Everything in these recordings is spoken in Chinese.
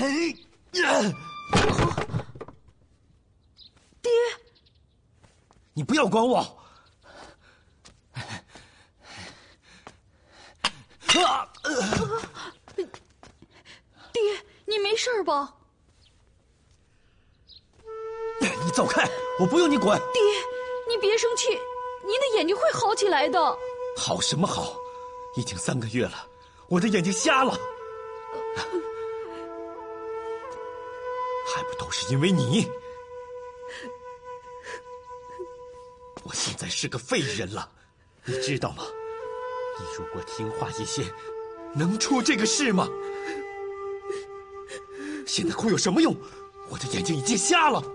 爹， 你不要管我！ 爹，你没事吧？ 你走开！我不用你管。 爹，你别生气，您的眼睛会好起来的。 好什么好？已经3个月了，我的眼睛瞎了，还不都是因为你？我现在是个废人了，你知道吗？你如果听话一些，能出这个事吗？现在哭有什么用？我的眼睛已经瞎了。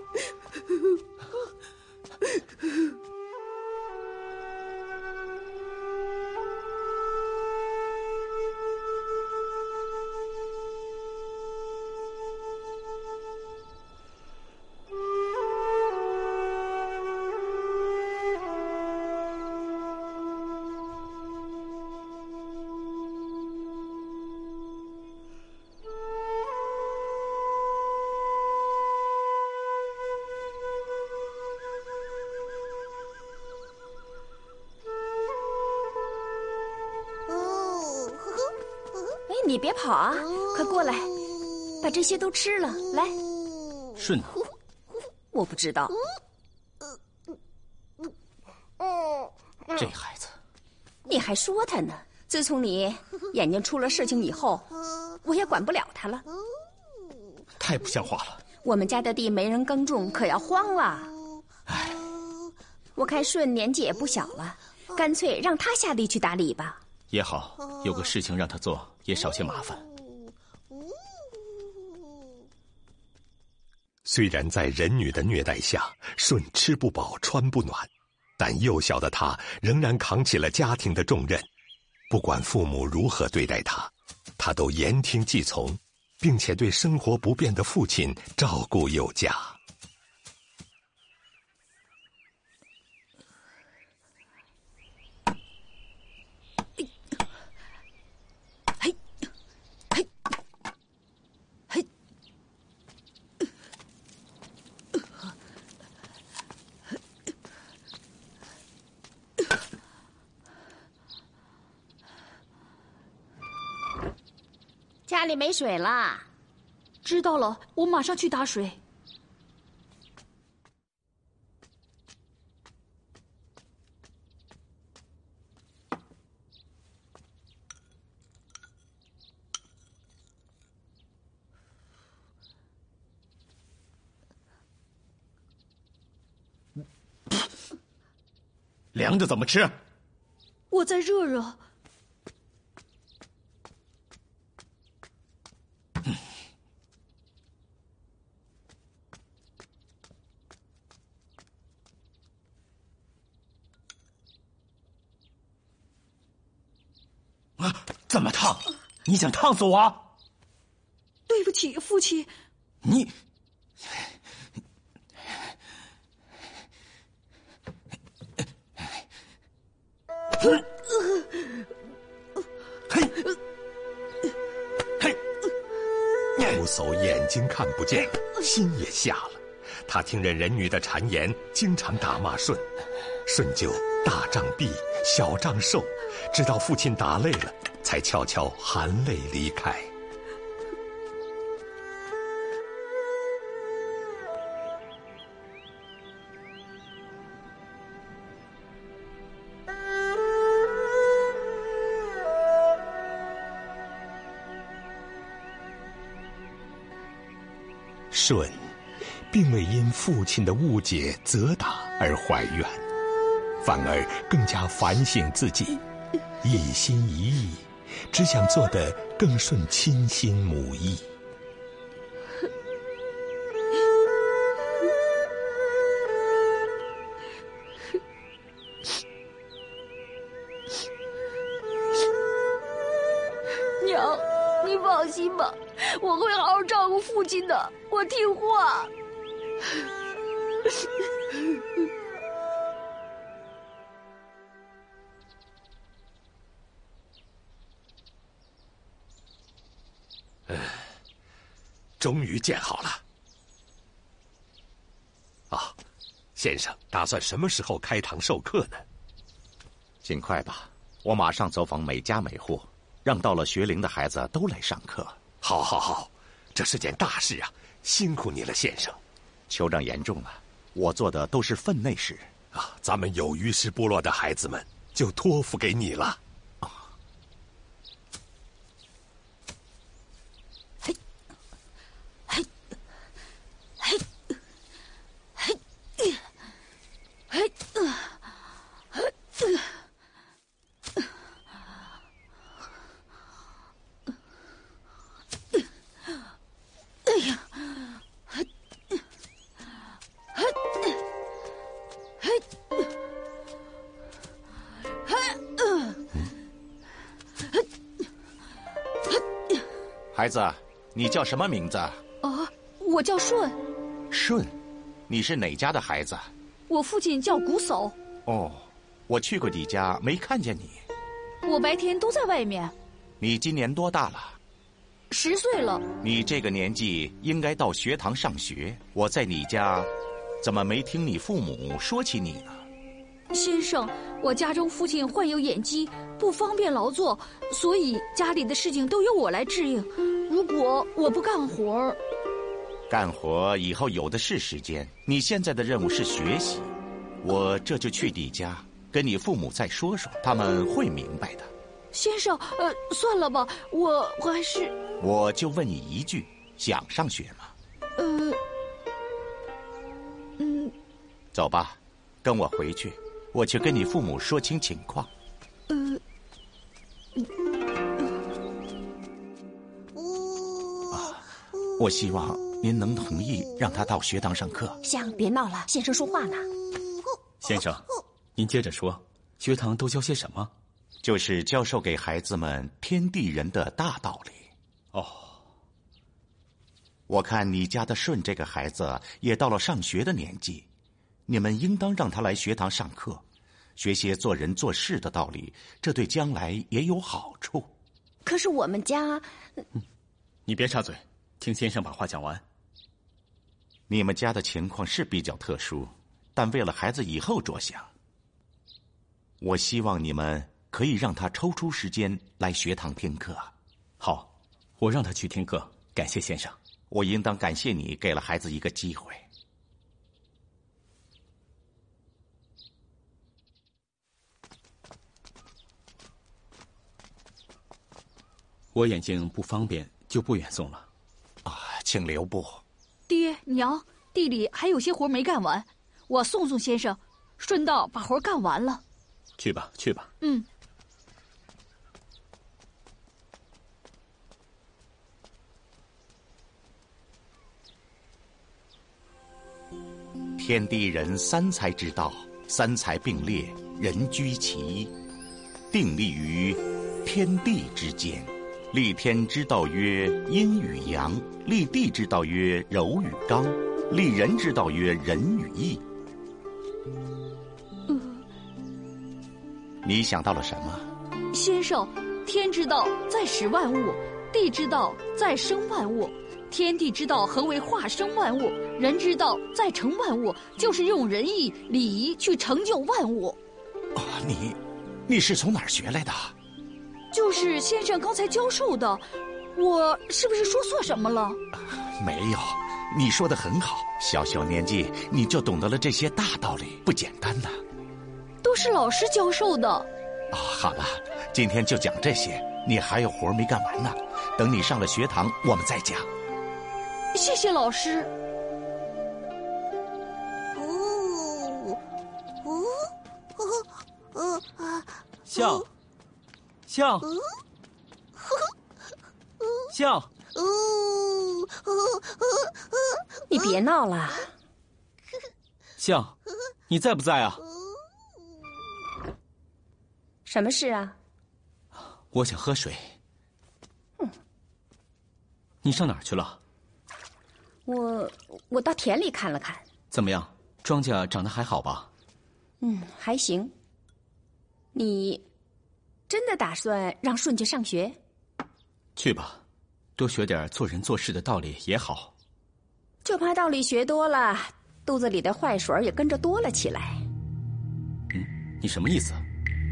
你别跑啊，快过来，把这些都吃了。来， 顺呢？ 我不知道。 这孩子， 你还说他呢？自从你眼睛出了事情以后，我也管不了他了。 太不像话了。 我们家的地没人耕种，可要荒了。 唉， 我看顺年纪也不小了，干脆让他下地去打理吧。 也好，有个事情让他做，也少些麻烦。 虽然在人女的虐待下，舜吃不饱穿不暖，但幼小的他仍然扛起了家庭的重任。不管父母如何对待他，他都言听计从，并且对生活不便的父亲照顾有加。 家里没水了。 知道了，我马上去打水。 凉的怎么吃？ 我再热热。 这么烫，你想烫死我？ 对不起，父亲。 你， 猢叟眼睛看不见，心也瞎了。他听任人女的谗言，经常打骂舜。舜就大杖臂，小杖手，直到父亲打累了，才悄悄含泪离开。舜并未因父亲的误解责打而怀怨，反而更加反省自己，一心一意，只想做得更顺亲心母意。 娘，你放心吧，我会好好照顾父亲的，我听话。 终于建好了。啊，先生打算什么时候开堂授课呢？ 尽快吧，我马上走访每家每户，让到了学龄的孩子都来上课。 好，好，好，这是件大事啊！辛苦你了，先生。 酋长言重了，我做的都是分内事啊。咱们有鱼氏部落的孩子们就托付给你了。 孩子，你叫什么名字？ 我叫顺。 顺，你是哪家的孩子？ 我父亲叫瞽叟。 哦，我去过你家，没看见你。 我白天都在外面。 你今年多大了 ？10岁了。 你这个年纪应该到学堂上学。我在你家，怎么没听你父母说起你呢？ 先生，我家中父亲患有眼疾，不方便劳作，所以家里的事情都由我来支应。如果我不干活， 干活以后有的是时间。你现在的任务是学习，我这就去你家跟你父母再说说，他们会明白的。 先生，算了吧，我还是…… 我就问你一句，想上学吗？走吧，跟我回去。我去跟你父母说清情况。我希望您能同意让他到学堂上课。 香，别闹了，先生说话呢。 先生，您接着说，学堂都教些什么？ 就是教授给孩子们天地人的大道理。 哦， 我看你家的顺这个孩子也到了上学的年纪。你们应当让他来学堂上课，学些做人做事的道理，这对将来也有好处。 可是我们家…… 你别插嘴，听先生把话讲完。 你们家的情况是比较特殊，但为了孩子以后着想，我希望你们可以让他抽出时间来学堂听课。 好，我让他去听课，感谢先生。 我应当感谢你给了孩子一个机会。 我眼睛不方便，就不远送了。 请留步。 爹娘，地里还有些活没干完，我送送先生，顺道把活干完了。 去吧，去吧。 天地人三才之道，三才并列，人居其一，定立于天地之间。立天之道曰阴与阳，立地之道曰柔与刚，立人之道曰仁与义。你想到了什么？ 先生，天之道在使万物，地之道在生万物，天地之道何为化生万物，人之道在成万物，就是用仁义礼仪去成就万物。 你是从哪儿学来的？ 就是先生刚才教授的。我是不是说错什么了？ 没有，你说的很好。小小年纪你就懂得了这些大道理，不简单呐。 都是老师教授的。 好了，今天就讲这些，你还有活没干完呢。等你上了学堂，我们再讲。 谢谢老师。 象，象，象， 你别闹了。 象，你在不在啊？ 什么事啊？ 我想喝水。你上哪儿去了？ 我到田里看了看。 怎么样？庄稼长得还好吧？ 还行。你真的打算让顺去上学？ 去吧， 多学点做人做事的道理也好。 就怕道理学多了，肚子里的坏水也跟着多了起来。 你什么意思？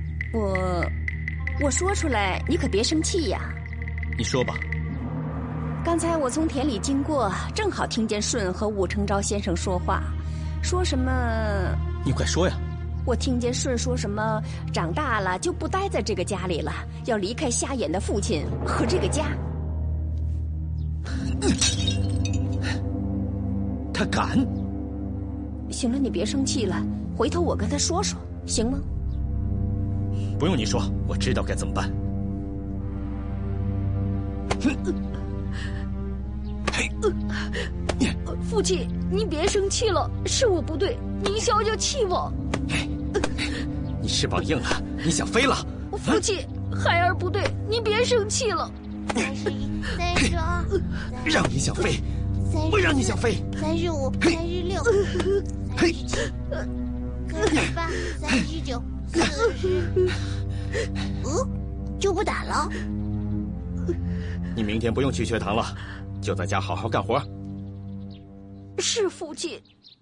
我说出来，你可别生气呀。 你说吧。 刚才我从田里经过，正好听见舜和武承昭先生说话，说什么？ 你快说呀！ 我听见舜说什么，长大了就不待在这个家里了，要离开瞎眼的父亲和这个家。 他敢？ 行了，你别生气了，回头我跟他说说，行吗？ 不用你说，我知道该怎么办。 父亲，你别生气了，是我不对，您消消气吧。 你翅膀硬了，你想飞了？ 父亲，孩儿不对，您别生气了。 31、32、 让你想飞，不让你想飞。 35、36、37、38、39、40。就不打了？ 你明天不用去学堂了，就在家好好干活。 是父亲。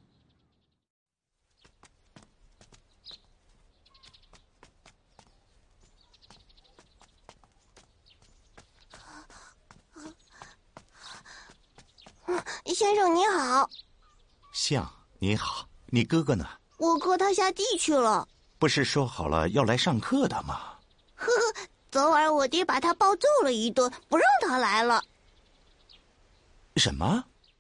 先生你好。 象，你好，你哥哥呢？ 我哥他下地去了。 不是说好了要来上课的吗？ 呵呵，昨晚我爹把他暴揍了一顿，不让他来了。 什么？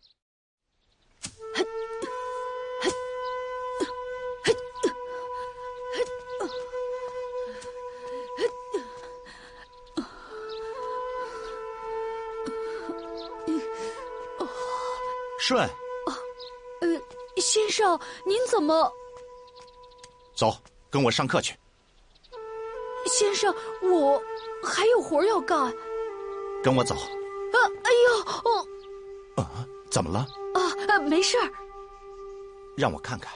舜， 先生，您怎么？ 走，跟我上课去。 先生，我还有活要干。 跟我走。 哎呦， 怎么了？ 没事儿。 让我看看。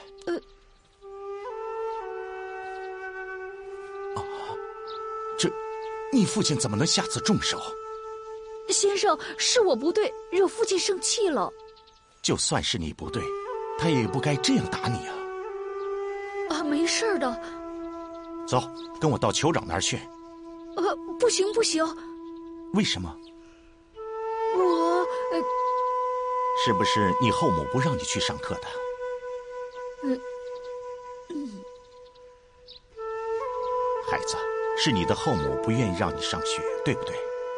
这，你父亲怎么能下此重手？ 先生，是我不对，惹父亲生气了。 就算是你不对，他也不该这样打你啊！ 没事的。 走，跟我到酋长那儿去。 不行不行。 为什么？ 我是不是你后母不让你去上课的？孩子，是你的后母不愿意让你上学，对不对？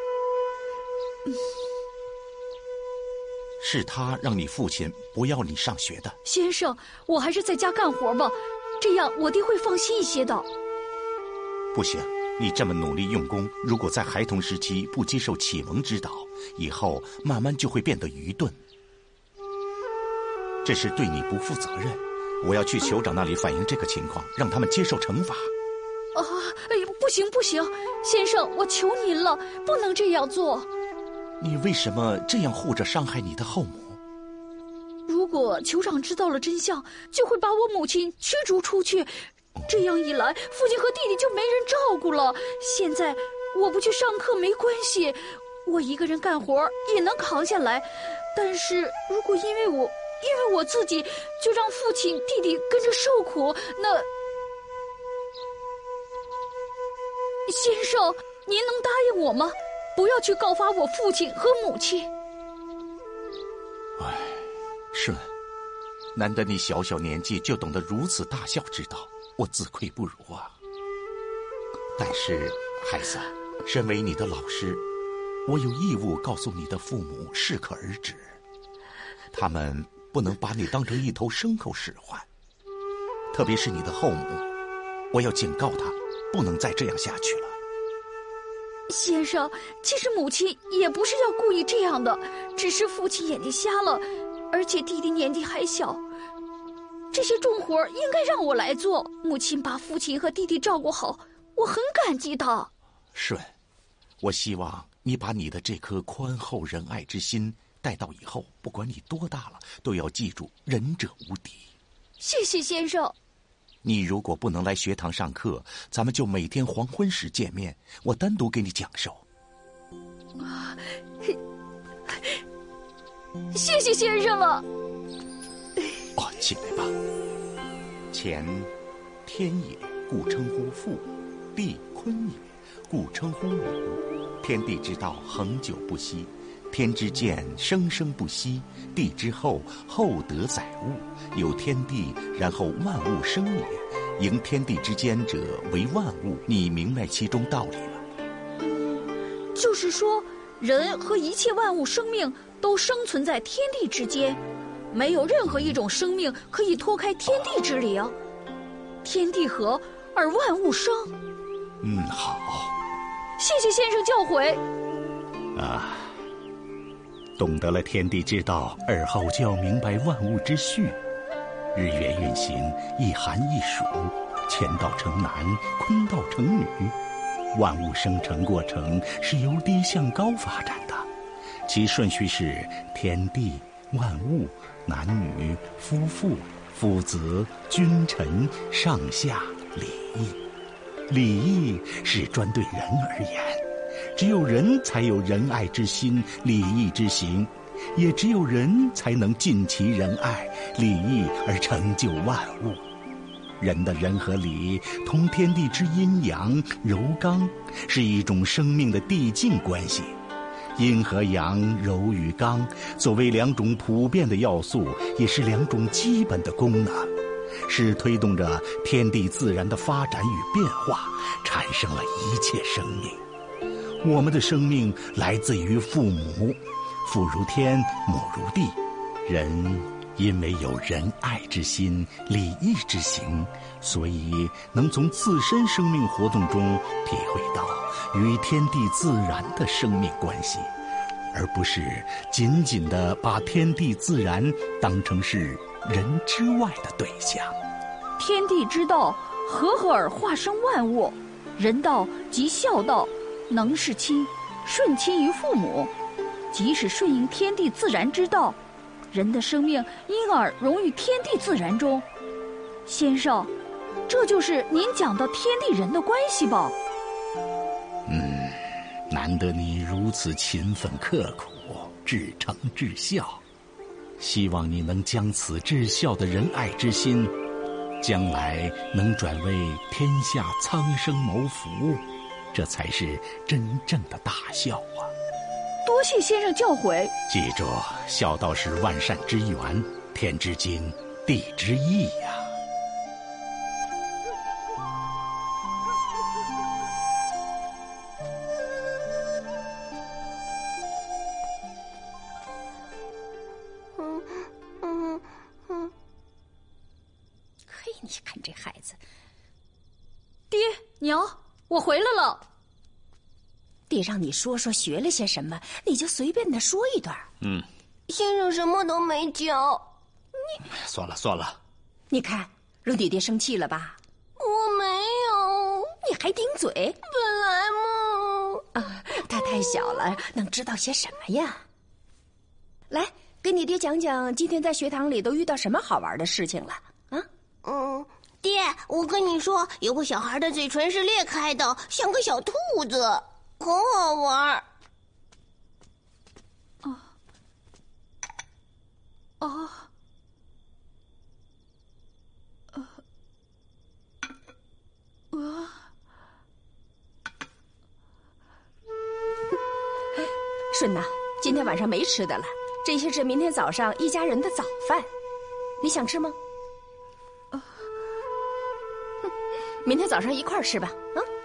是他让你父亲不要你上学的。 先生，我还是在家干活吧，这样我爹会放心一些的。 不行，你这么努力用功，如果在孩童时期不接受启蒙指导，以后慢慢就会变得愚钝。这是对你不负责任。我要去酋长那里反映这个情况，让他们接受惩罚。 不行不行，先生，我求您了，不能这样做。 你为什么这样护着伤害你的后母？ 如果酋长知道了真相，就会把我母亲驱逐出去。这样一来，父亲和弟弟就没人照顾了。现在我不去上课没关系，我一个人干活也能扛下来。但是如果因为我自己就让父亲弟弟跟着受苦，那先生，您能答应我吗？不要去告发我父亲和母亲。 舜，难得你小小年纪就懂得如此大孝之道，我自愧不如啊。但是孩子，身为你的老师，我有义务告诉你的父母适可而止，他们不能把你当成一头牲口使唤。特别是你的后母，我要警告他，不能再这样下去了。 先生，其实母亲也不是要故意这样的，只是父亲眼睛瞎了，而且弟弟年纪还小，这些重活应该让我来做。母亲把父亲和弟弟照顾好，我很感激他。 舜，我希望你把你的这颗宽厚仁爱之心带到以后，不管你多大了，都要记住仁者无敌。 谢谢先生。 你如果不能来学堂上课，咱们就每天黄昏时见面，我单独给你讲授。 谢谢先生了。 哦，起来吧。乾，天也，故称乎父；地，坤也，故称乎母。天地之道，恒久不息。天之健，生生不息；地之厚，厚德载物。有天地，然后万物生也。迎天地之间者，为万物。你明白其中道理了？ 就是说，人和一切万物生命都生存在天地之间，没有任何一种生命可以脱开天地之灵。天地合，而万物生。 好。 谢谢先生教诲。 懂得了天地之道，而后就要明白万物之序。日月运行，一寒一暑，乾道成男，坤道成女。万物生成过程是由低向高发展的，其顺序是天地、万物、男女、夫妇、父子、君臣、上下、礼义。礼义是专对人而言，只有人才有仁爱之心、礼义之行，也只有人才能尽其仁爱、礼义而成就万物。人的仁和礼同天地之阴阳柔刚，是一种生命的递进关系。阴和阳、柔与刚作为两种普遍的要素，也是两种基本的功能，是推动着天地自然的发展与变化，产生了一切生命。我们的生命来自于父母，父如天，母如地。人因为有仁爱之心、礼义之行，所以能从自身生命活动中体会到与天地自然的生命关系，而不是仅仅地把天地自然当成是人之外的对象。 天地之道，和而化生万物。人道即孝道，能事亲，顺亲于父母。即使顺应天地自然之道，人的生命因而融于天地自然中。先生，这就是您讲的天地人的关系吧？ 难得你如此勤奋刻苦，至诚至孝。希望你能将此至孝的仁爱之心，将来能转为天下苍生谋福，这才是真正的大孝啊！ 多谢先生教诲。 记住，孝道是万善之源，天之精，地之义呀。 嘿，你看这孩子。 爹娘，我回来了。 爹让你说说学了些什么，你就随便的说一段。 先生什么都没教。 算了算了， 你看惹你爹生气了吧？ 我没有。 你还顶嘴？ 本来嘛。 他太小了，能知道些什么呀？来，给你爹讲讲今天在学堂里都遇到什么好玩的事情了啊？ 爹，我跟你说，有个小孩的嘴唇是裂开的，像个小兔子，很好玩。 顺呐，今天晚上没吃的了，这些是明天早上一家人的早饭，你想吃吗？明天早上一块儿吃吧，啊。